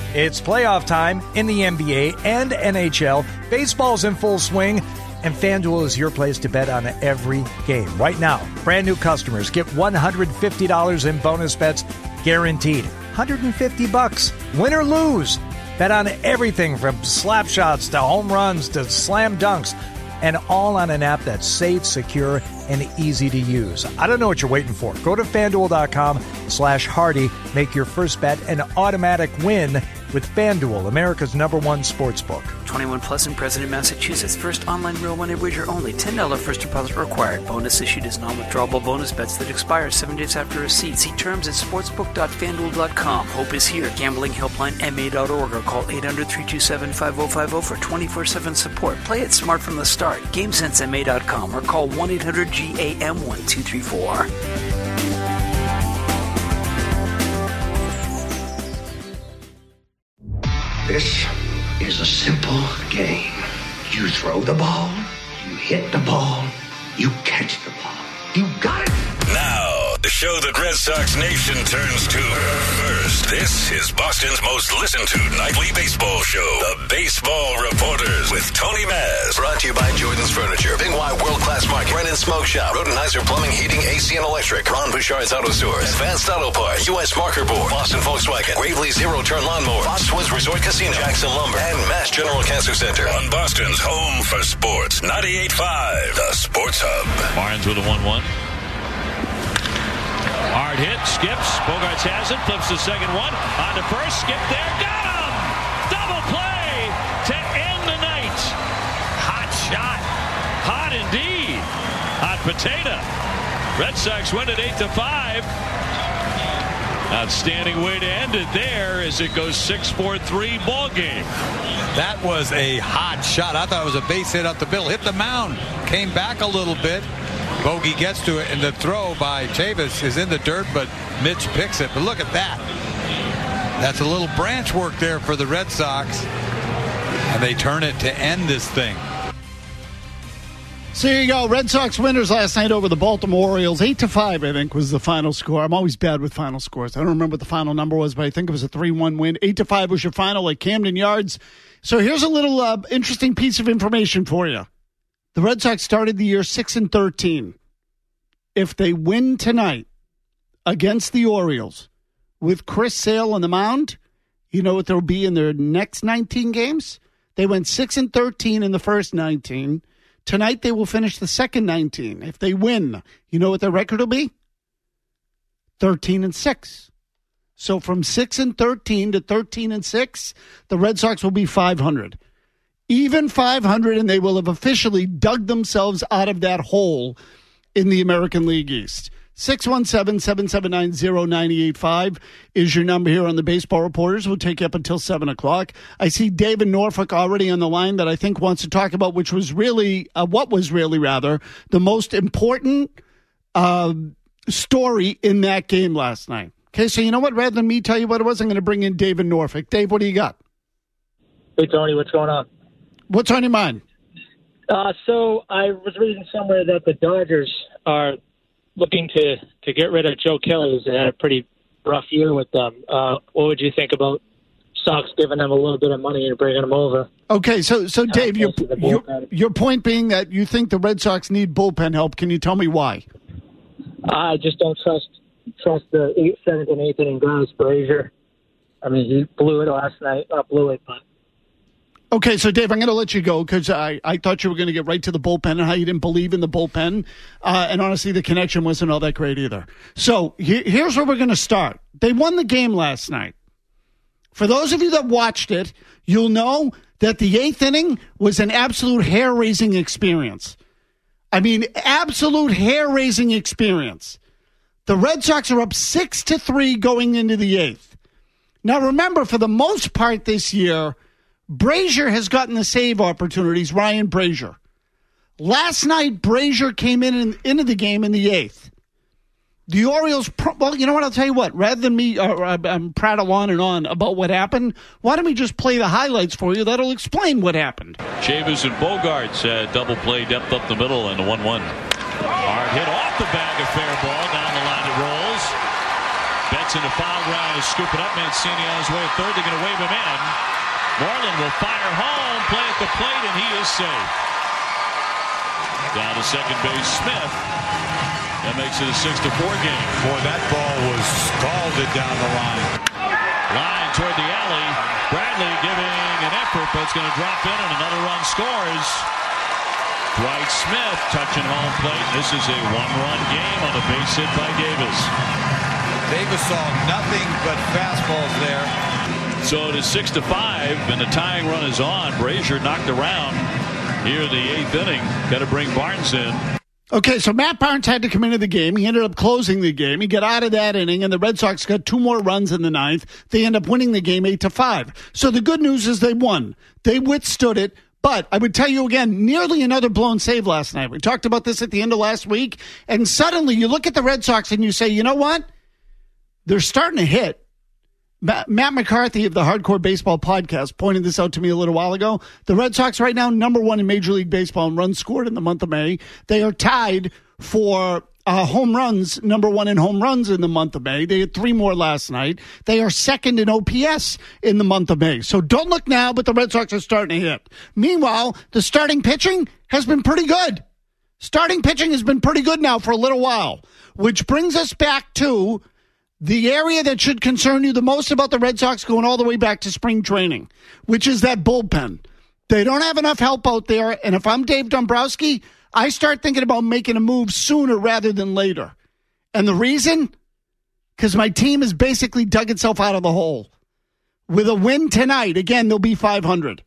It's playoff time in the NBA and NHL. Baseball's in full swing, and FanDuel is your place to bet on every game. Right now, brand new customers get $150 in bonus bets guaranteed. $150, win or lose. Bet on everything from slap shots to home runs to slam dunks, and all on an app that's safe, secure, and easy to use. I don't know what you're waiting for. Go to FanDuel.com/Hardy. Make your first bet an automatic win with FanDuel, America's #1 sportsbook. 21 plus and present in Massachusetts. First online real money wager only. $10 first deposit required. Bonus issued as non-withdrawable bonus bets that expire 7 days after receipt. See terms at sportsbook.fanduel.com. Hope is here. Gambling helpline MA.org or call 800-327-5050 for 24/7 support. Play it smart from the start. GameSenseMA.com or call 1-800-GAM-1234. This is a simple game. You throw the ball, you hit the ball, you catch the ball. You got it! Now, the show that Red Sox Nation turns to first. This is Boston's most listened to nightly baseball show, The Baseball Reporters with Tony Maz. Brought to you by Jordan's Furniture, Big Y World Class Market, Brennan Smoke Shop, Rodenizer Plumbing, Heating, AC and Electric, Ron Bouchard's Auto Stores, Advanced Auto Parts, U.S. Marker Board, Boston Volkswagen, Gravely Zero Turn Lawnmower, Foxwoods Resort Casino, Jackson Lumber, and Mass General Cancer Center. On Boston's home for sports, 98.5, The Sports Hub. Barnes with a 1-1. Hard hit, skips, Bogarts has it, flips the second one, on to first, skip there, got him! Double play to end the night. Hot shot, hot indeed. Hot potato. Red Sox win it 8-5. Outstanding way to end it there as it goes 6-4-3 ball game. That was a hot shot. I thought it was a base hit up the middle. Hit the mound, came back a little bit. Bogey gets to it, and the throw by Chavis is in the dirt, but Mitch picks it. But look at that. That's a little branch work there for the Red Sox, and they turn it to end this thing. So here you go. Red Sox winners last night over the Baltimore Orioles. 8-5, I think, was the final score. I'm always bad with final scores. I don't remember what the final number was, but I think it was a 3-1 win. 8-5 was your final at Camden Yards. So here's a little interesting piece of information for you. The Red Sox started the year 6-13. If they win tonight against the Orioles with Chris Sale on the mound, you know what they'll be in their next 19 games? They went 6-13 in the first 19. Tonight they will finish the second 19. If they win, you know what their record will be? 13-6. So from 6-13 to 13-6, the Red Sox will be 500. Even 500, and they will have officially dug themselves out of that hole in the American League East. 617-779-0985 is your number here on the Baseball Reporters. We'll take you up until 7 o'clock. I see David Norfolk already on the line that I think wants to talk about what was really the most important story in that game last night. Okay, so you know what? Rather than me tell you what it was, I'm going to bring in David Norfolk. Dave, what do you got? Hey, Tony, what's going on? What's on your mind? So I was reading somewhere that the Dodgers are looking to get rid of Joe Kelly, who's had a pretty rough year with them. What would you think about Sox giving them a little bit of money and bringing them over? Okay, so Dave, your point being that you think the Red Sox need bullpen help. Can you tell me why? I just don't trust the 8th, 7th, and 8th inning guys, Brazier. I mean, he blew it last night. Not blew it, but... Okay, so Dave, I'm going to let you go because I thought you were going to get right to the bullpen and how you didn't believe in the bullpen. And honestly, the connection wasn't all that great either. So here's where we're going to start. They won the game last night. For those of you that watched it, you'll know that the 8th inning was an absolute hair-raising experience. I mean, absolute hair-raising experience. The Red Sox are up 6-3 going into the 8th. Now, remember, for the most part this year, Brazier has gotten the save opportunities, Ryan Brazier. Last night, Brazier came into the game in the 8th. The Orioles, well, you know what? I'll tell you what. Rather than me prattle on and on about what happened, why don't we just play the highlights for you? That'll explain what happened. Chavis and Bogarts double play, depth up the middle, and a 1-1. Hard hit off the bag, a fair ball. Down the line it rolls. Gets into foul ground to scoop it up. Mancini on his way to third. They're going to wave him in. Moreland will fire home, play at the plate, and he is safe. Down to second base, Smith. That makes it a 6-4 game. Boy, that ball was scalded down the line. Line toward the alley. Bradley giving an effort, but it's going to drop in, and another run scores. Dwight Smith touching home plate. This is a one-run game on a base hit by Davis. Davis saw nothing but fastballs there. So it is 6-5, and the tying run is on. Brazier knocked around here in the 8th inning. Got to bring Barnes in. Okay, so Matt Barnes had to come into the game. He ended up closing the game. He got out of that inning, and the Red Sox got 2 more runs in the 9th. They end up winning the game 8-5. So the good news is they won. They withstood it. But I would tell you again, nearly another blown save last night. We talked about this at the end of last week, and suddenly you look at the Red Sox and you say, you know what? They're starting to hit. Matt McCarthy of the Hardcore Baseball Podcast pointed this out to me a little while ago. The Red Sox right now, number 1 in Major League Baseball in runs scored in the month of May. They are tied for home runs, number 1 in home runs in the month of May. They had 3 more last night. They are second in OPS in the month of May. So don't look now, but the Red Sox are starting to hit. Meanwhile, the starting pitching has been pretty good. Starting pitching has been pretty good now for a little while, which brings us back to the area that should concern you the most about the Red Sox going all the way back to spring training, which is that bullpen. They don't have enough help out there, and if I'm Dave Dombrowski, I start thinking about making a move sooner rather than later. And the reason? Because my team has basically dug itself out of the hole. With a win tonight, again, they'll be 500.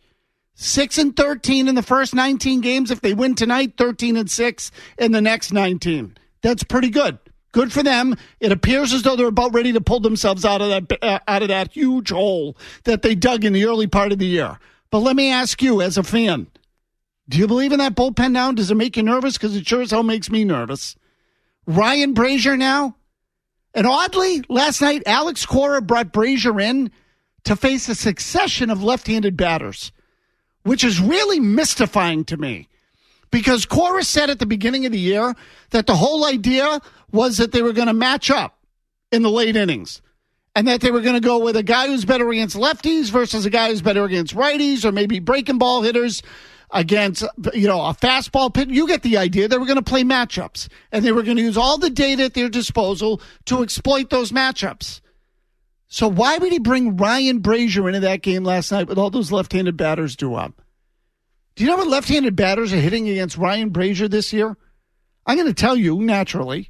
6-13 in the first 19 games. If they win tonight, 13-6 in the next 19. That's pretty good. Good for them. It appears as though they're about ready to pull themselves out of that huge hole that they dug in the early part of the year. But let me ask you, as a fan, do you believe in that bullpen now? Does it make you nervous? Because it sure as hell makes me nervous. Ryan Brazier now. And oddly, last night, Alex Cora brought Brazier in to face a succession of left-handed batters, which is really mystifying to me. Because Cora said at the beginning of the year that the whole idea was that they were going to match up in the late innings and that they were going to go with a guy who's better against lefties versus a guy who's better against righties or maybe breaking ball hitters against, a fastball pitch. You get the idea. They were going to play matchups, and they were going to use all the data at their disposal to exploit those matchups. So why would he bring Ryan Brazier into that game last night with all those left-handed batters due up? Do you know what left-handed batters are hitting against Ryan Brazier this year? I'm going to tell you, naturally.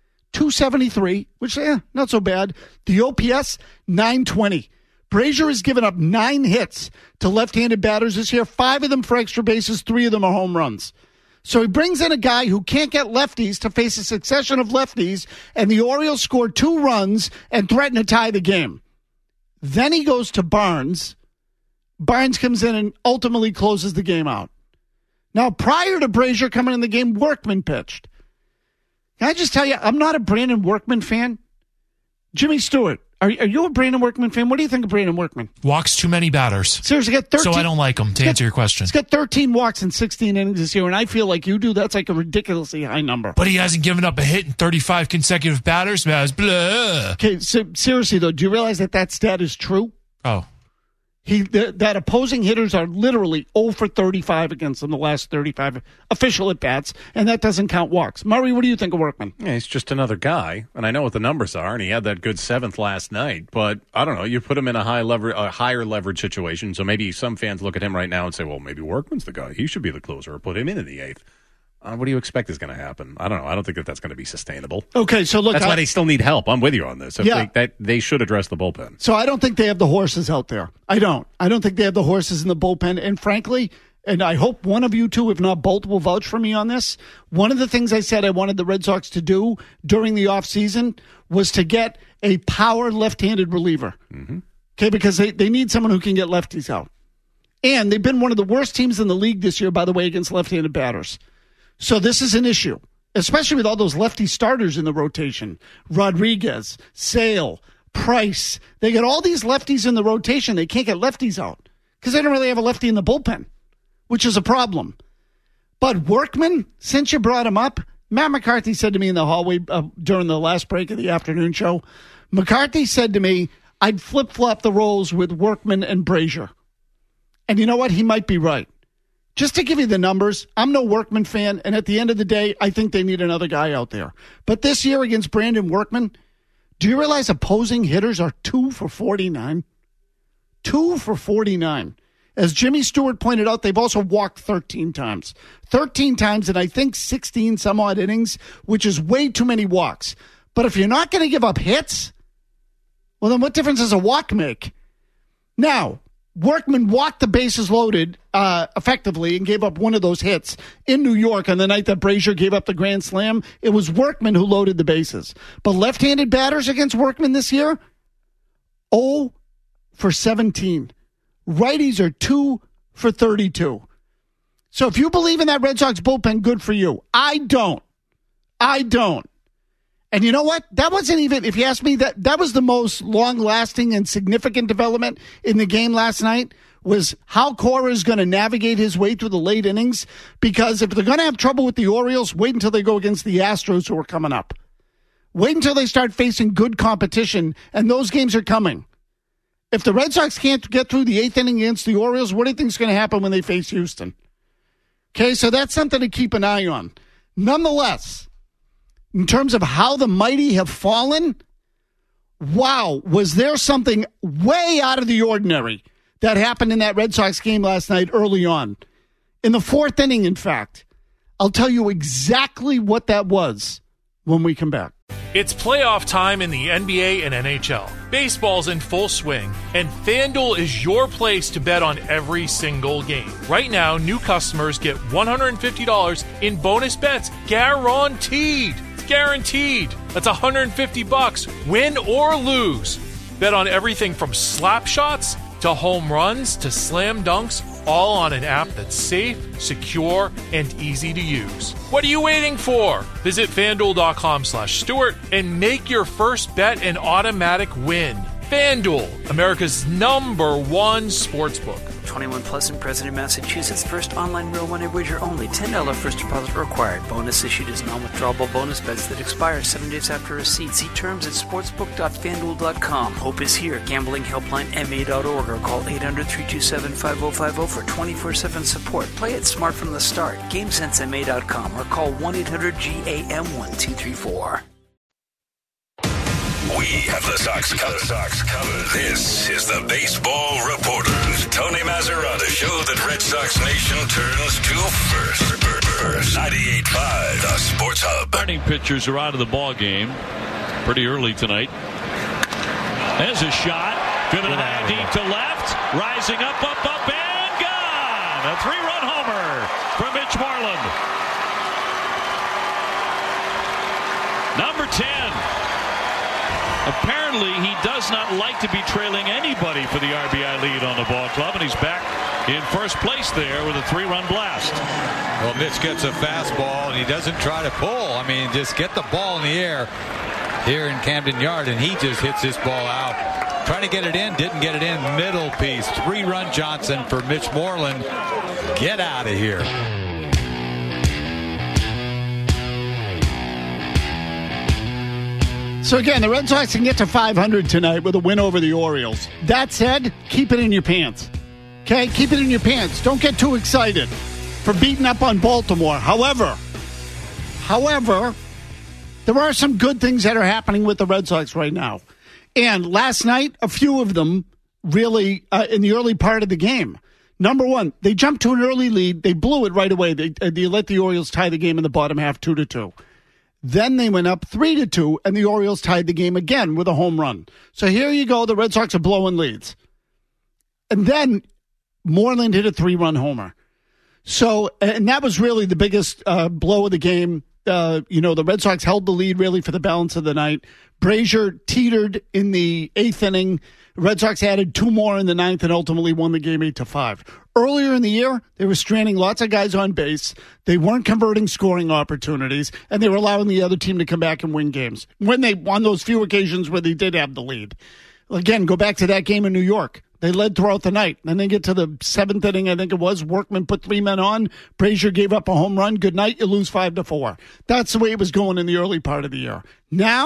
273, which, not so bad. The OPS, 920. Brazier has given up 9 hits to left-handed batters this year, 5 of them for extra bases, 3 of them are home runs. So he brings in a guy who can't get lefties to face a succession of lefties, and the Orioles scored 2 runs and threaten to tie the game. Then he goes to Barnes. Barnes comes in and ultimately closes the game out. Now, prior to Brazier coming in the game, Workman pitched. Can I just tell you, I'm not a Brandon Workman fan. Jimmy Stewart, are you a Brandon Workman fan? What do you think of Brandon Workman? Walks too many batters. Seriously, got 13. So I don't like him, to answer your question. He's got 13 walks in 16 innings this year, and I feel like you do. That's like a ridiculously high number. But he hasn't given up a hit in 35 consecutive batters. Blah. Okay, so seriously, though, do you realize that stat is true? Oh. That opposing hitters are literally 0 for 35 against them the last 35 official at-bats, and that doesn't count walks. Murray, what do you think of Workman? Yeah, he's just another guy, and I know what the numbers are, and he had that good 7th last night, but I don't know, you put him in a higher leverage situation, so maybe some fans look at him right now and say, well, maybe Workman's the guy. He should be the closer, or put him in the 8th. What do you expect is going to happen? I don't know. I don't think that's going to be sustainable. Okay, so look. That's why they still need help. I'm with you on this. They should address the bullpen. So I don't think they have the horses out there. I don't think they have the horses in the bullpen. And frankly, and I hope one of you two, if not both, will vouch for me on this. One of the things I said I wanted the Red Sox to do during the offseason was to get a power left-handed reliever. Mm-hmm. Okay, because they need someone who can get lefties out. And they've been one of the worst teams in the league this year, by the way, against left-handed batters. So this is an issue, especially with all those lefty starters in the rotation. Rodriguez, Sale, Price. They got all these lefties in the rotation. They can't get lefties out because they don't really have a lefty in the bullpen, which is a problem. But Workman, since you brought him up, Matt McCarthy said to me in the hallway during the last break of the afternoon show, McCarthy said to me, I'd flip-flop the roles with Workman and Brazier. And you know what? He might be right. Just to give you the numbers, I'm no Workman fan, and at the end of the day, I think they need another guy out there. But this year against Brandon Workman, do you realize opposing hitters are 2 for 49? 2 for 49. As Jimmy Stewart pointed out, they've also walked 13 times. 13 times in, I think, 16 some odd innings, which is way too many walks. But if you're not going to give up hits, well, then what difference does a walk make? Now, Workman walked the bases loaded effectively and gave up one of those hits in New York on the night that Brazier gave up the grand slam. It was Workman who loaded the bases. But left-handed batters against Workman this year, 0 for 17. Righties are 2 for 32. So if you believe in that Red Sox bullpen, good for you. I don't. And you know what? That wasn't even, if you ask me, that was the most long-lasting and significant development in the game last night, was how Cora is going to navigate his way through the late innings. Because if they're going to have trouble with the Orioles, wait until they go against the Astros who are coming up. Wait until they start facing good competition, and those games are coming. If the Red Sox can't get through the 8th inning against the Orioles, what do you think is going to happen when they face Houston? Okay, so that's something to keep an eye on. Nonetheless, in terms of how the mighty have fallen, wow, was there something way out of the ordinary that happened in that Red Sox game last night early on. In the 4th inning, in fact. I'll tell you exactly what that was when we come back. It's playoff time in the NBA and NHL. Baseball's in full swing, and FanDuel is your place to bet on every single game. Right now, new customers get $150 in bonus bets guaranteed. It's guaranteed. That's $150, win or lose. Bet on everything from slap shots to home runs to slam dunks, all on an app that's safe, secure, and easy to use. What are you waiting for? Visit FanDuel.com/Stewart and make your first bet an automatic win. FanDuel, America's #1 sportsbook. 21 plus and present in Massachusetts. First online real money wager only. $10 first deposit required. Bonus issued as non-withdrawable bonus bets that expire 7 days after receipt. See terms at sportsbook.fanduel.com. Hope is here. Gambling helpline ma.org or call 800-327-5050 for 24/7 support. Play it smart from the start. GameSenseMA.com or call 1-800-GAM-1234. We have the Sox covered. This is the Baseball Reporters. Tony Mazzarella, the show that Red Sox Nation turns to first. 98.5, the Sports Hub. Starting pitchers are out of the ball game pretty early tonight. There's a shot. Driven high deep to left. Rising up, and gone. A 3-run homer for Mitch Moreland. Number 10. Apparently, he does not like to be trailing anybody for the RBI lead on the ball club, and he's back in first place there with a 3-run blast. Well, Mitch gets a fastball, and he doesn't try to pull. I mean, just get the ball in the air here in Camden Yard, and he just hits this ball out. Trying to get it in, didn't get it in. Middle piece, 3-run Johnson for Mitch Moreland. Get out of here. So again, the Red Sox can get to 500 tonight with a win over the Orioles. That said, keep it in your pants. Okay? Keep it in your pants. Don't get too excited for beating up on Baltimore. However, there are some good things that are happening with the Red Sox right now. And last night, a few of them really in the early part of the game. Number one, they jumped to an early lead. They blew it right away. They let the Orioles tie the game in the bottom half 2-2. Then they went up 3-2, and the Orioles tied the game again with a home run. So here you go. The Red Sox are blowing leads. And then Moreland hit a 3-run homer. So, and that was really the biggest blow of the game. The Red Sox held the lead really for the balance of the night. Brazier teetered in the 8th inning. The Red Sox added 2 more in the 9th and ultimately won the game 8-5. Earlier in the year, they were stranding lots of guys on base. They weren't converting scoring opportunities, and they were allowing the other team to come back and win games when they won those few occasions where they did have the lead. Again, go back to that game in New York. They led throughout the night. Then they get to the 7th inning, I think it was. Workman put 3 men on. Brazier gave up a home run. Good night. You lose 5-4. That's the way it was going in the early part of the year. Now,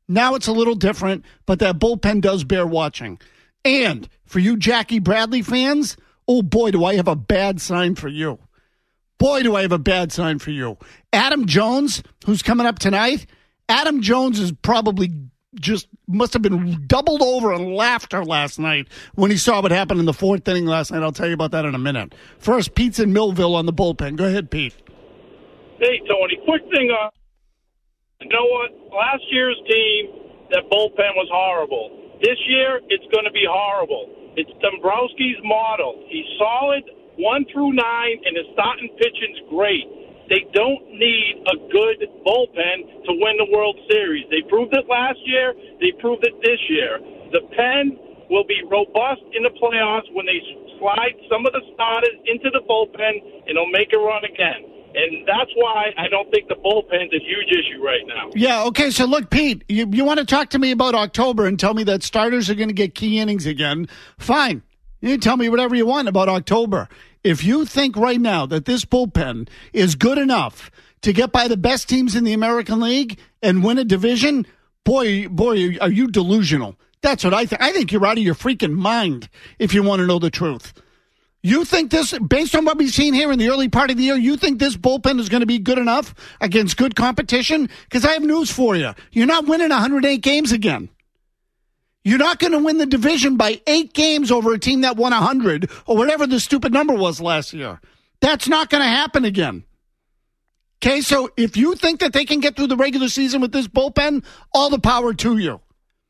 Now it's a little different, but that bullpen does bear watching. And for you Jackie Bradley fans, oh boy, do I have a bad sign for you. Boy, do I have a bad sign for you. Adam Jones, who's coming up tonight, Adam Jones is probably just must have been doubled over in laughter last night when he saw what happened in the fourth inning last night. I'll tell you about that in a minute. First, Pete's in Millville on the bullpen. Go ahead, Pete. Hey, Tony, quick thing on, you know what? Last year's team, that bullpen was horrible. This year, it's going to be horrible. It's Dombrowski's model. He's solid 1 through 9, and his starting pitching's great. They don't need a good bullpen to win the World Series. They proved it last year. They proved it this year. The pen will be robust in the playoffs when they slide some of the starters into the bullpen, and they'll make a run again. And that's why I don't think the bullpen's a huge issue right now. Yeah, okay, so look, Pete, you want to talk to me about October and tell me that starters are going to get key innings again. Fine. You can tell me whatever you want about October. If you think right now that this bullpen is good enough to get by the best teams in the American League and win a division, boy, are you delusional. That's what I think. I think you're out of your freaking mind if you want to know the truth. You think this, based on what we've seen here in the early part of the year, you think this bullpen is going to be good enough against good competition? Because I have news for you. You're not winning 108 games again. You're not going to win the division by 8 games over a team that won 100 or whatever the stupid number was last year. That's not going to happen again. Okay, so if you think that they can get through the regular season with this bullpen, all the power to you.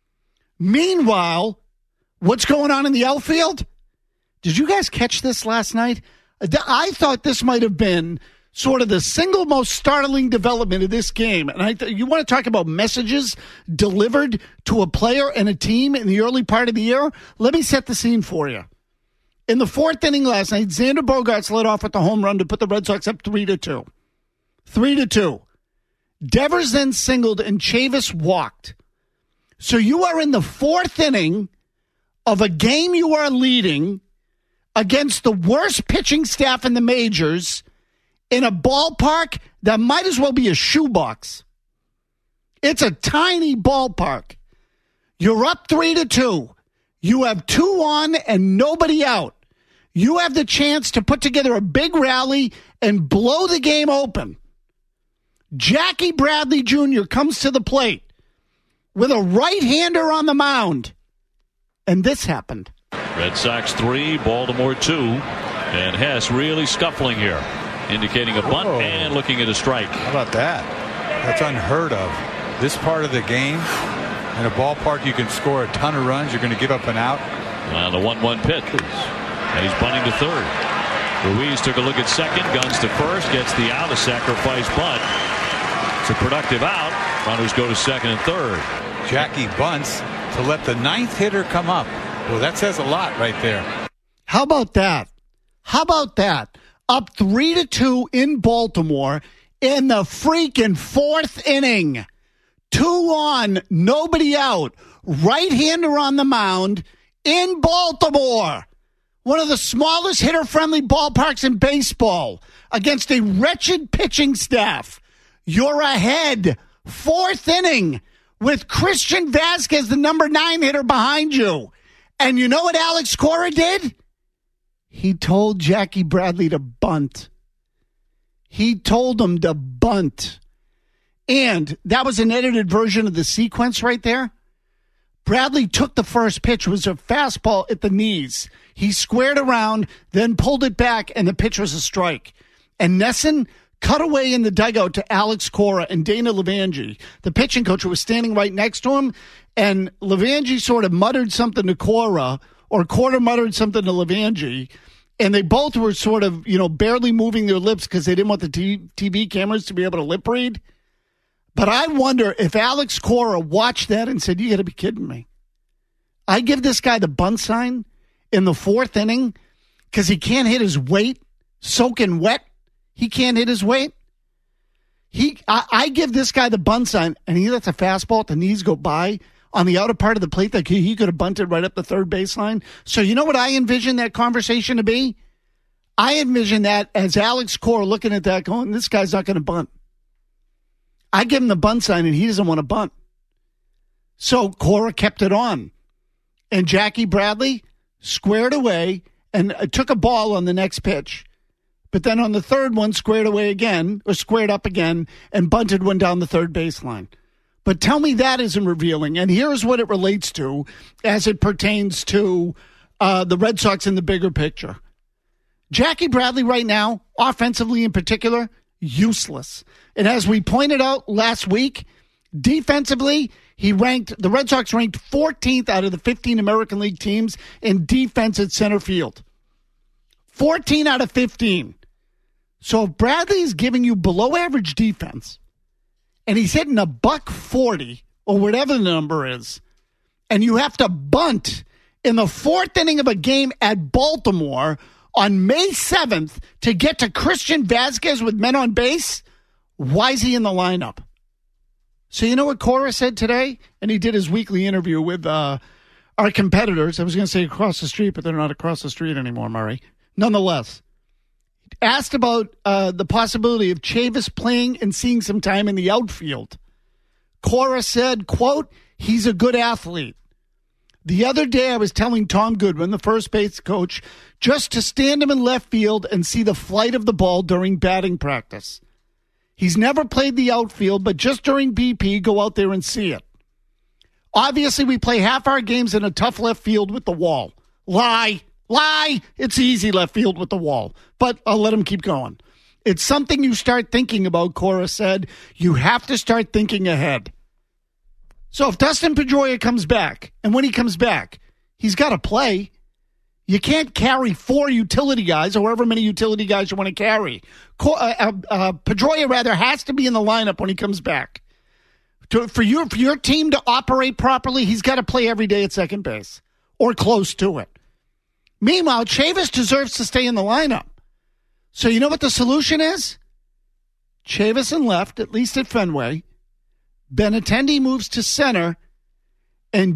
Meanwhile, what's going on in the outfield? Did you guys catch this last night? I thought this might have been sort of the single most startling development of this game. And you want to talk about messages delivered to a player and a team in the early part of the year? Let me set the scene for you. In the fourth inning last night, Xander Bogaerts led off with the home run to put the Red Sox up 3-2. 3-2. Devers then singled and Chavis walked. So you are in the fourth inning of a game you are leading against the worst pitching staff in the majors in a ballpark that might as well be a shoebox. It's a tiny ballpark. You're up 3-2. You have 2 on and nobody out. You have the chance to put together a big rally and blow the game open. Jackie Bradley Jr. comes to the plate with a right-hander on the mound. And this happened. Red Sox 3, Baltimore 2. And Hess really scuffling here, indicating a bunt and looking at a strike. How about that? That's unheard of. This part of the game, in a ballpark you can score a ton of runs. You're going to give up an out. On the 1-1 pitch. And he's bunting to third. Ruiz took a look at second, guns to first, gets the out, a sacrifice bunt. It's a productive out. Runners go to second and third. Jackie bunts to let the 9th hitter come up. Well, that says a lot right there. How about that? How about that? Up 3-2 in Baltimore in the freaking fourth inning. 2 on, nobody out. Right-hander on the mound in Baltimore. One of the smallest hitter-friendly ballparks in baseball against a wretched pitching staff. You're ahead. Fourth inning with Christian Vasquez, the number 9 hitter behind you. And you know what Alex Cora did? He told Jackie Bradley to bunt. He told him to bunt. And that was an edited version of the sequence right there. Bradley took the first pitch. It was a fastball at the knees. He squared around, then pulled it back, and the pitch was a strike. And Nesson cut away in the dugout to Alex Cora and Dana Levangie, the pitching coach who was standing right next to him. And Levangie sort of muttered something to Cora, or Cora muttered something to Levangie. And they both were sort of, barely moving their lips because they didn't want the TV cameras to be able to lip read. But I wonder if Alex Cora watched that and said, you got to be kidding me. I give this guy the bunt sign in the fourth inning because he can't hit his weight soaking wet. He can't hit his weight. I give this guy the bunt sign, and he lets a fastball at the knees go by on the outer part of the plate that he could have bunted right up the third baseline. So you know what I envision that conversation to be? I envision that as Alex Cora looking at that going, this guy's not going to bunt. I give him the bunt sign, and he doesn't want to bunt. So Cora kept it on. And Jackie Bradley squared away and took a ball on the next pitch. But then on the third one, squared up again, and bunted one down the third baseline. But tell me that isn't revealing. And here's what it relates to as it pertains to the Red Sox in the bigger picture. Jackie Bradley right now, offensively in particular, useless. And as we pointed out last week, defensively, the Red Sox ranked 14th out of the 15 American League teams in defense at center field. 14 out of 15. So if Bradley is giving you below average defense, and he's hitting $140 or whatever the number is, and you have to bunt in the fourth inning of a game at Baltimore on May 7th to get to Christian Vasquez with men on base, why is he in the lineup? So you know what Cora said today? And he did his weekly interview with our competitors. I was going to say across the street, but they're not across the street anymore, Murray. Nonetheless, asked about the possibility of Chavis playing and seeing some time in the outfield. Cora said, quote, he's a good athlete. The other day I was telling Tom Goodwin, the first base coach, just to stand him in left field and see the flight of the ball during batting practice. He's never played the outfield, but just during BP, go out there and see it. Obviously, we play half our games in a tough left field with the wall. Lie. It's easy left field with the wall. But I'll let him keep going. It's something you start thinking about, Cora said. You have to start thinking ahead. So if Dustin Pedroia comes back, and when he comes back, he's got to play. You can't carry 4 utility guys or however many utility guys you want to carry. Pedroia, rather, has to be in the lineup when he comes back. For your team to operate properly, he's got to play every day at second base or close to it. Meanwhile, Chavis deserves to stay in the lineup. So you know what the solution is? Chavis in left, at least at Fenway. Benintendi moves to center, and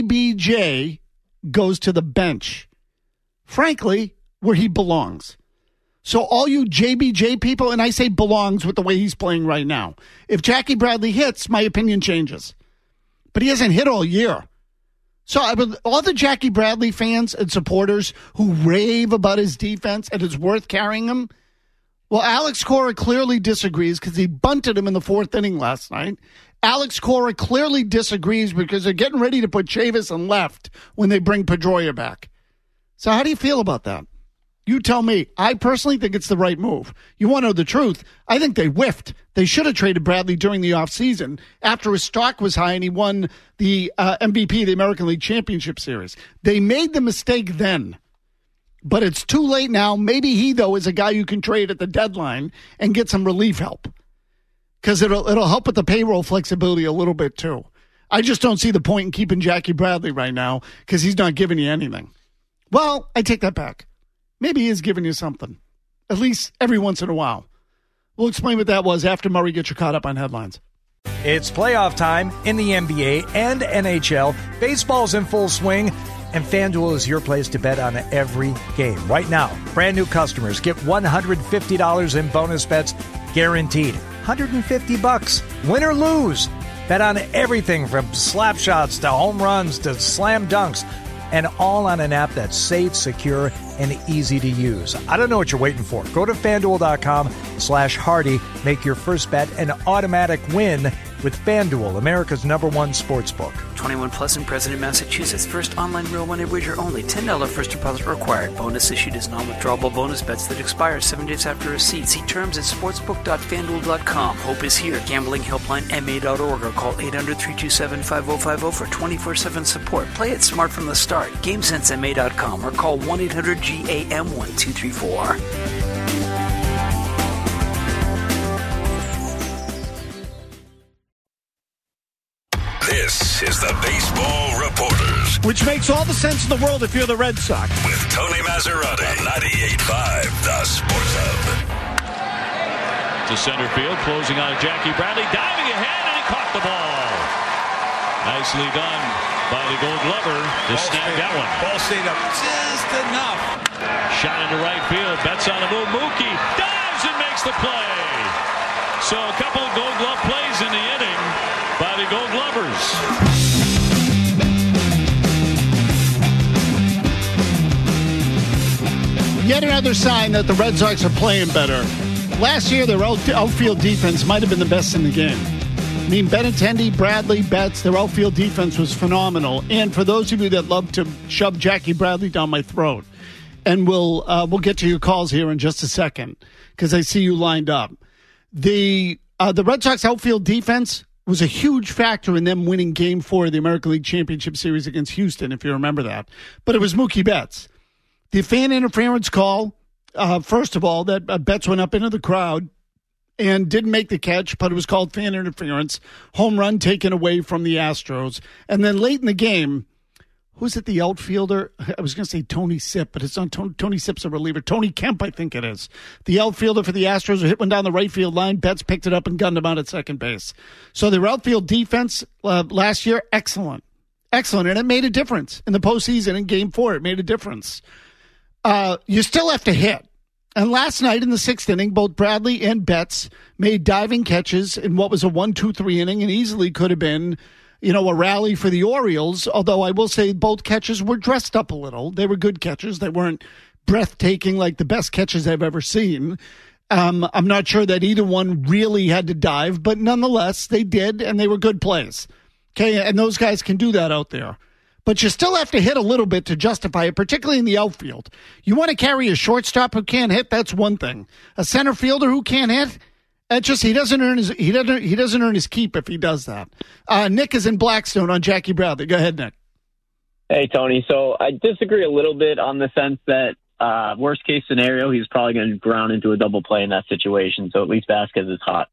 JBJ goes to the bench. Frankly, where he belongs. So all you JBJ people, and I say belongs with the way he's playing right now. If Jackie Bradley hits, my opinion changes. But he hasn't hit all year. So all the Jackie Bradley fans and supporters who rave about his defense and it's worth carrying him, well, Alex Cora clearly disagrees because he bunted him in the fourth inning last night. Alex Cora clearly disagrees because they're getting ready to put Chavis in left when they bring Pedroia back. So how do you feel about that? You tell me. I personally think it's the right move. You want to know the truth? I think they whiffed. They should have traded Bradley during the offseason after his stock was high and he won the MVP of the American League Championship Series. They made the mistake then. But it's too late now. Maybe he, though, is a guy you can trade at the deadline and get some relief help. Because it'll help with the payroll flexibility a little bit, too. I just don't see the point in keeping Jackie Bradley right now because he's not giving you anything. Well, I take that back. Maybe he is giving you something, at least every once in a while. We'll explain what that was after Murray gets you caught up on headlines. It's playoff time in the NBA and NHL. Baseball's in full swing, and FanDuel is your place to bet on every game. Right now, brand new customers get $150 in bonus bets guaranteed. $150, win or lose. Bet on everything from slap shots to home runs to slam dunks, and all on an app that's safe, secure, and easy to use. I don't know what you're waiting for. Go to FanDuel.com/Hardy. Make your first bet an automatic win with FanDuel, America's #1 sportsbook. 21 plus and present in Massachusetts. First online real money wager only. $10 first deposit required. Bonus issued as non-withdrawable bonus bets that expire 7 days after receipt. See terms at sportsbook.fanduel.com. Hope is here. Gambling helpline MA.org or call 800-327-5050 for 24/7 support. Play it smart from the start. GameSenseMA.com or call 1-800-GAM-1234. This is the Baseball Reporters. Which makes all the sense in the world if you're the Red Sox. With Tony Maserati, 98.5, the Sports Hub. To center field, closing on Jackie Bradley, diving ahead, and he caught the ball. Nicely done by the Gold Glover to snag that one. Ball stayed up just enough. Shot into right field. Betts on the move. Mookie dives and makes the play. So a couple of Gold Glove plays in the inning by the Gold Glovers. Yet another sign that the Red Sox are playing better. Last year, their outfield defense might have been the best in the game. I mean, Benintendi, Bradley, Betts, their outfield defense was phenomenal. And for those of you that love to shove Jackie Bradley down my throat, and we'll get to your calls here in just a second because I see you lined up. The Red Sox outfield defense was a huge factor in them winning Game 4 of the American League Championship Series against Houston, if you remember that. But it was Mookie Betts. The fan interference call, first of all, that Betts went up into the crowd and didn't make the catch, but it was called fan interference. Home run taken away from the Astros. And then late in the game, who's it, the outfielder? I was going to say Tony Sipp, but it's not Tony Sipp's a reliever. Tony Kemp, I think it is. The outfielder for the Astros hit one down the right field line. Betts picked it up and gunned him out at second base. So their outfield defense last year, excellent. Excellent, and it made a difference. In the postseason, in Game 4, it made a difference. You still have to hit. And last night in the 6th inning, both Bradley and Betts made diving catches in what was a 1-2-3 inning and easily could have been, a rally for the Orioles, although I will say both catches were dressed up a little. They were good catches. They weren't breathtaking like the best catches I've ever seen. I'm not sure that either one really had to dive, but nonetheless, they did, and they were good plays. Okay, and those guys can do that out there. But you still have to hit a little bit to justify it, particularly in the outfield. You want to carry a shortstop who can't hit, that's one thing. A center fielder who can't hit, he doesn't earn his keep if he does that. Nick is in Blackstone on Jackie Bradley. Go ahead, Nick. Hey, Tony. So I disagree a little bit on the sense that worst case scenario, he's probably going to ground into a double play in that situation. So at least Vasquez is hot.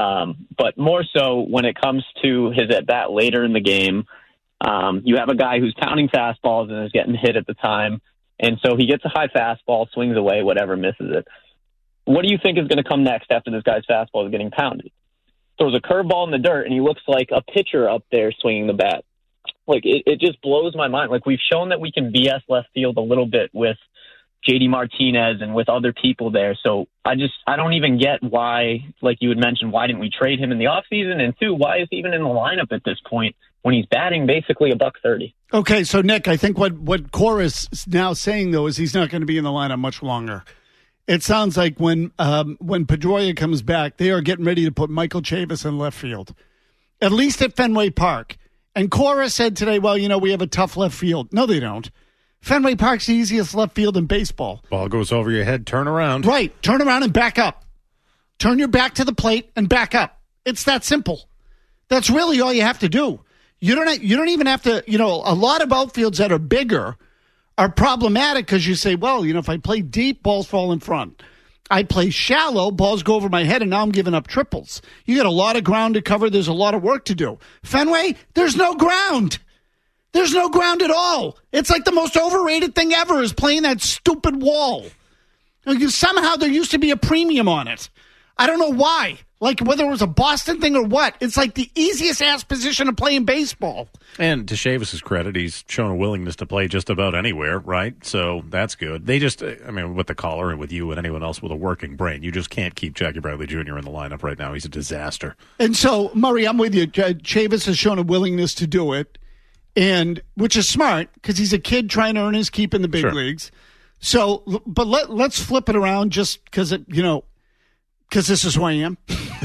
But more so when it comes to his at bat later in the game, you have a guy who's pounding fastballs and is getting hit at the time. And so he gets a high fastball, swings away, whatever, misses it. What do you think is going to come next after this guy's fastball is getting pounded? Throws a curveball in the dirt, and he looks like a pitcher up there swinging the bat. Like, it just blows my mind. Like, we've shown that we can BS left field a little bit with JD Martinez and with other people there. So I don't even get why, like you had mentioned, why didn't we trade him in the offseason? And two, why is he even in the lineup at this point when he's batting basically $130? Okay, so Nick, I think what Cora is now saying, though, is he's not going to be in the lineup much longer. It sounds like when Pedroia comes back, they are getting ready to put Michael Chavis in left field, at least at Fenway Park. And Cora said today, well, we have a tough left field. No, they don't. Fenway Park's the easiest left field in baseball. Ball goes over your head, turn around. Right, turn around and back up. Turn your back to the plate and back up. It's that simple. That's really all you have to do. You don't even have to, a lot of outfields that are bigger are problematic because you say, well, if I play deep, balls fall in front. I play shallow, balls go over my head, and now I'm giving up triples. You got a lot of ground to cover. There's a lot of work to do. Fenway, there's no ground. There's no ground at all. It's like the most overrated thing ever is playing that stupid wall. Somehow there used to be a premium on it. I don't know why. Like whether it was a Boston thing or what. It's like the easiest ass position to play in baseball. And to Chavis' credit, he's shown a willingness to play just about anywhere, right? So that's good. They just, with the caller and with you and anyone else with a working brain, you just can't keep Jackie Bradley Jr. in the lineup right now. He's a disaster. And so, Murray, I'm with you. Chavis has shown a willingness to do it, and which is smart because he's a kid trying to earn his keep in the big leagues. So, but let's flip it around just because because this is who I am.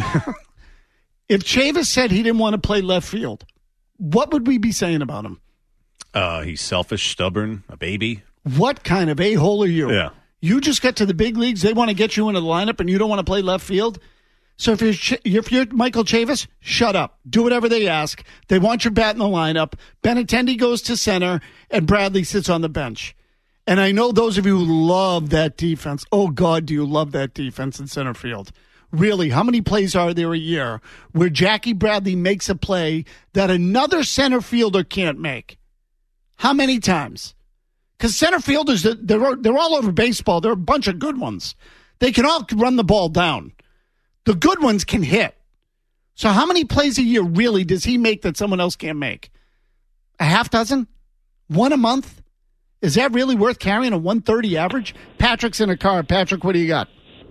If Chavis said he didn't want to play left field, what would we be saying about him? He's selfish, stubborn, a baby. What kind of a-hole are you? Yeah. You just got to the big leagues. They want to get you into the lineup, and you don't want to play left field? So if you're Michael Chavis, shut up. Do whatever they ask. They want your bat in the lineup. Benintendi goes to center, and Bradley sits on the bench. And I know those of you who love that defense. Oh, God, do you love that defense in center field. Really, how many plays are there a year where Jackie Bradley makes a play that another center fielder can't make? How many times? Because center fielders, they're all over baseball. There are a bunch of good ones. They can all run the ball down. The good ones can hit. So how many plays a year really does he make that someone else can't make? A half dozen? One a month? Is that really worth carrying a 130 average? Patrick's in a car. Patrick, what do you got?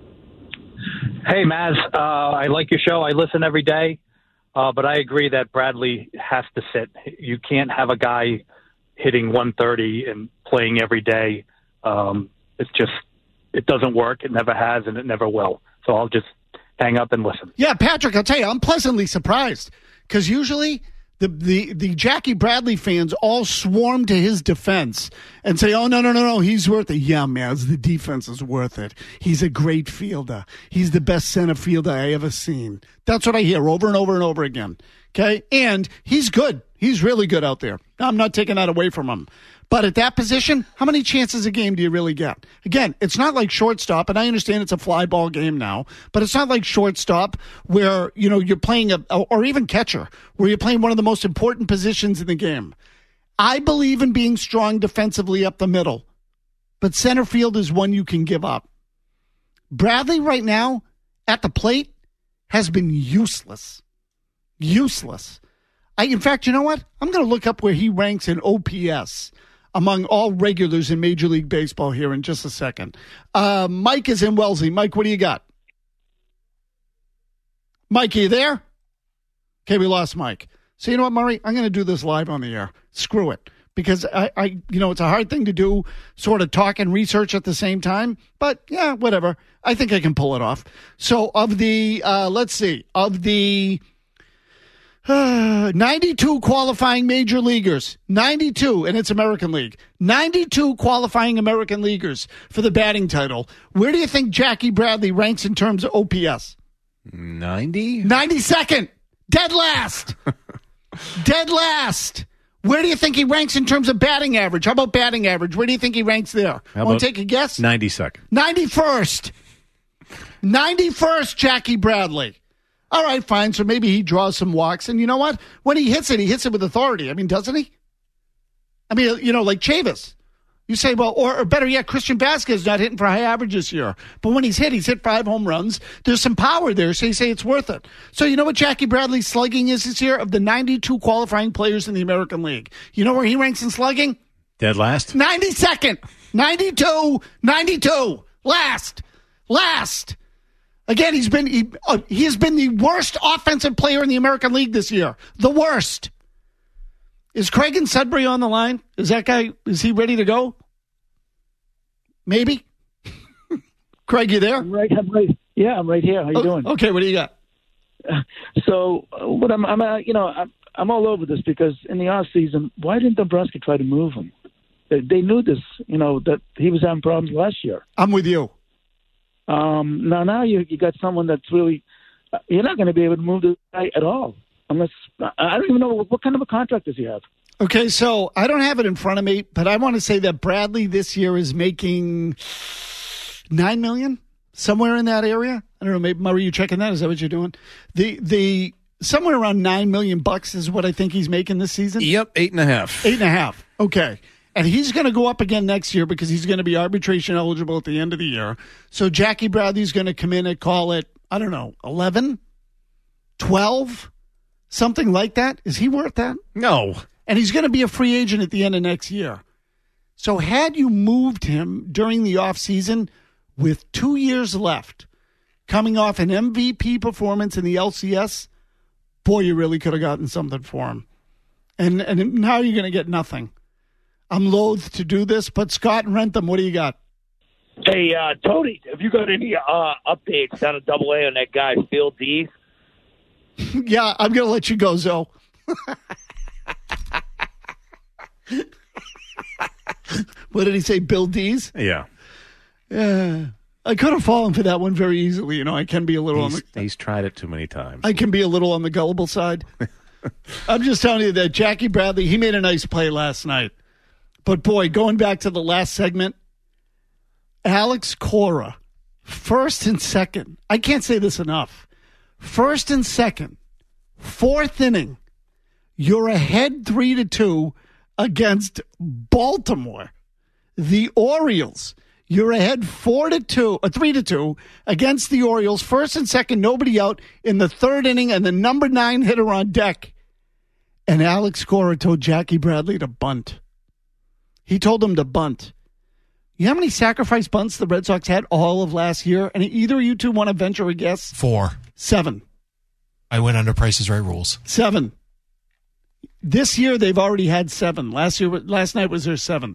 Hey, Maz. I like your show. I listen every day. But I agree that Bradley has to sit. You can't have a guy hitting 130 and playing every day. It's just it doesn't work. It never has, and it never will. So I'll just hang up and listen. Yeah, Patrick, I'll tell you, I'm pleasantly surprised because usually the Jackie Bradley fans all swarm to his defense and say, oh, no, he's worth it. Yeah, man, the defense is worth it. He's a great fielder. He's the best center fielder I ever seen. That's what I hear over and over and over again. Okay? And he's good. He's really good out there. I'm not taking that away from him. But at that position, how many chances a game do you really get? Again, it's not like shortstop, and I understand it's a fly ball game now, but it's not like shortstop where, you're playing or even catcher, where you're playing one of the most important positions in the game. I believe in being strong defensively up the middle, but center field is one you can give up. Bradley right now at the plate has been useless. Useless. In fact, you know what? I'm going to look up where he ranks in OPS among all regulars in Major League Baseball here in just a second. Mike is in Wellesley. Mike, what do you got? Mike, are you there? Okay, we lost Mike. So you know what, Murray? I'm going to do this live on the air. Screw it. Because it's a hard thing to do, sort of talk and research at the same time. But yeah, whatever. I think I can pull it off. So of the, 92 qualifying major leaguers, 92, and it's American League, 92 qualifying American leaguers for the batting title. Where do you think Jackie Bradley ranks in terms of OPS? 90? 92nd. Dead last. Dead last. Where do you think he ranks in terms of batting average? How about batting average? Where do you think he ranks there? Want to take a guess? 92nd. 91st. 91st, Jackie Bradley. All right, fine. So maybe he draws some walks. And you know what? When he hits it with authority. I mean, doesn't he? I mean, like Chavis. You say, well, or better yet, Christian Vasquez not hitting for high averages this year. But when he's hit 5 home runs. There's some power there, so you say it's worth it. So you know what Jackie Bradley's slugging is this year? Of the 92 qualifying players in the American League. You know where he ranks in slugging? Dead last? 92nd. 92. Last. Again, he has been the worst offensive player in the American League this year. The worst. Is Craig and Sudbury on the line? Is he ready to go? Maybe. Craig, you there? I'm right. Yeah, I'm right here. How you doing? Okay, what do you got? So, what I'm all over this because in the off season, why didn't Dombrowski try to move him? They knew this, that he was having problems last year. I'm with you. Now you got someone that's really you're not going to be able to move the guy at all unless I don't even know what kind of a contract does he have. Okay, so I don't have it in front of me, but I want to say that Bradley this year is making $9 million, somewhere in that area. I don't know. Maybe Murray, you checking that? Is that what you're doing? The somewhere around $9 million is what I think he's making this season. Yep, 8.5. 8.5. Okay. And he's going to go up again next year because he's going to be arbitration eligible at the end of the year. So Jackie Bradley's going to come in and call it, 11, 12, something like that. Is he worth that? No. And he's going to be a free agent at the end of next year. So had you moved him during the offseason with 2 years left, coming off an MVP performance in the LCS, boy, you really could have gotten something for him. And now you're going to get nothing. I'm loath to do this, but Scott and Rentham, what do you got? Hey, Tony, have you got any updates down at AA on that guy, Phil Dees? Yeah, I'm going to let you go, Zoe. What did he say, Bill Dees? Yeah. Yeah. I could have fallen for that one very easily. I can be a little he's tried it too many times. I can be a little on the gullible side. I'm just telling you that Jackie Bradley, he made a nice play last night. But, boy, going back to the last segment, Alex Cora, first and second. I can't say this enough. First and second, fourth inning, you're ahead 3-2 against Baltimore. The Orioles, you're ahead 3-2 against the Orioles. First and second, nobody out in the third inning, and the number 9 hitter on deck. And Alex Cora told Jackie Bradley to bunt. He told him to bunt. You know how many sacrifice bunts the Red Sox had all of last year? And either of you two want to venture a guess? 4. 7. I went under Price is Right rules. 7. This year they've already had 7. Last night was their 7th.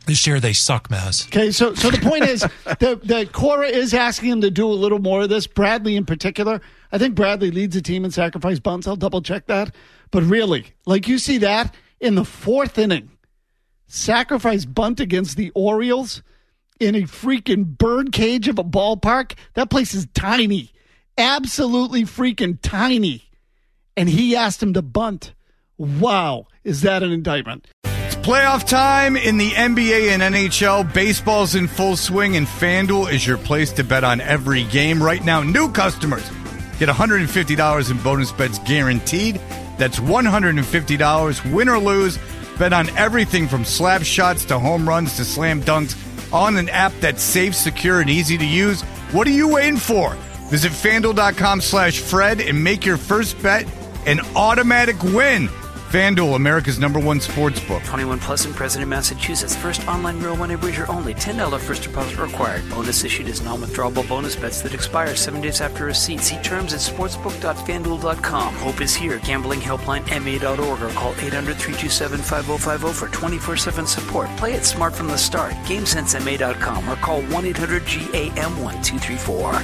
This year they suck, Maz. Okay, so the point is that Cora is asking him to do a little more of this. Bradley in particular. I think Bradley leads the team in sacrifice bunts. I'll double check that. But really, like you see that in the 4th inning, sacrifice bunt against the Orioles in a freaking bird cage of a ballpark. That place is tiny, absolutely freaking tiny. And he asked him to bunt. Wow, is that an indictment? Playoff time in the NBA and NHL. Baseball's in full swing, and FanDuel is your place to bet on every game. Right now, new customers get $150 in bonus bets guaranteed. That's $150, win or lose. Bet on everything from slap shots to home runs to slam dunks on an app that's safe, secure, and easy to use. What are you waiting for? Visit FanDuel.com/Fred and make your first bet an automatic win. FanDuel, America's #1 sportsbook. 21 plus and present in Massachusetts. First online real money wager only. $10 first deposit required. Bonus issued as non-withdrawable bonus bets that expire 7 days after receipt. See terms at sportsbook.fanduel.com. Hope is here. Gambling helpline MA.org or call 800-327-5050 for 24/7 support. Play it smart from the start. GameSenseMA.com or call 1-800-GAM-1234.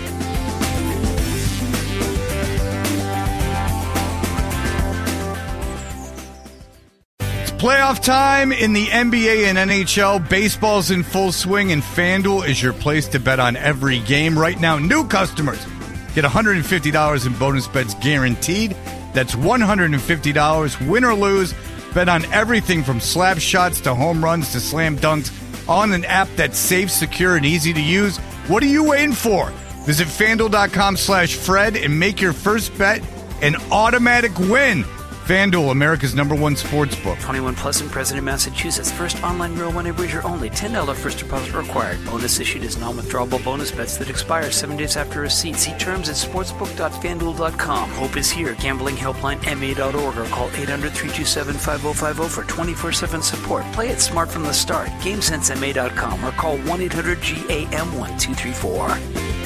Playoff time in the NBA and NHL. Baseball's in full swing, and FanDuel is your place to bet on every game. Right now, new customers get $150 in bonus bets guaranteed. That's $150, win or lose. Bet on everything from slap shots to home runs to slam dunks on an app that's safe, secure, and easy to use. What are you waiting for? Visit FanDuel.com/Fred and make your first bet an automatic win. FanDuel, America's #1 sportsbook. 21 plus and present in Massachusetts. First online real money wager only. $10 first deposit required. Bonus issued as non-withdrawable bonus bets that expire 7 days after receipt. See terms at sportsbook.fanduel.com. Hope is here. Gambling helpline MA.org or call 800-327-5050 for 24/7 support. Play it smart from the start. GameSenseMA.com or call 1-800-GAM-1234.